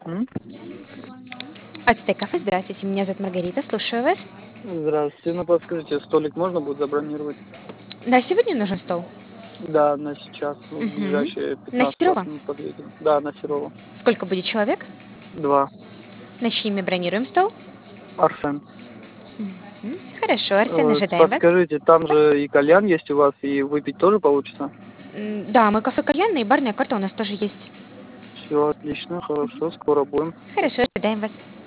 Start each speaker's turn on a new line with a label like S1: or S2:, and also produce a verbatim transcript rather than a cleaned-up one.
S1: М?
S2: Ацтек кафе, здравствуйте, меня зовут Маргарита, слушаю вас.
S1: Здравствуйте. Ну, подскажите, столик можно будет забронировать?
S2: Да, сегодня нужен стол?
S1: Да, на сейчас, в
S2: Угу.
S1: ближайшие
S2: На
S1: пятнадцать-двадцать
S2: Серова?
S1: минут подъедем. Да, на Серова.
S2: Сколько будет человек?
S1: Два.
S2: На чьи имя бронируем стол?
S1: Арсен.
S2: Мгм. Хорошо, Арсен,
S1: Э,
S2: ожидаем вас.
S1: Подскажите, там
S2: Да?
S1: же и кальян есть у вас, и выпить тоже получится?
S2: М, Да, мы кафе кальянная и барная карта у нас тоже есть.
S1: Все отлично, хорошо, скоро будем.
S2: Хорошо, ожидаем вас.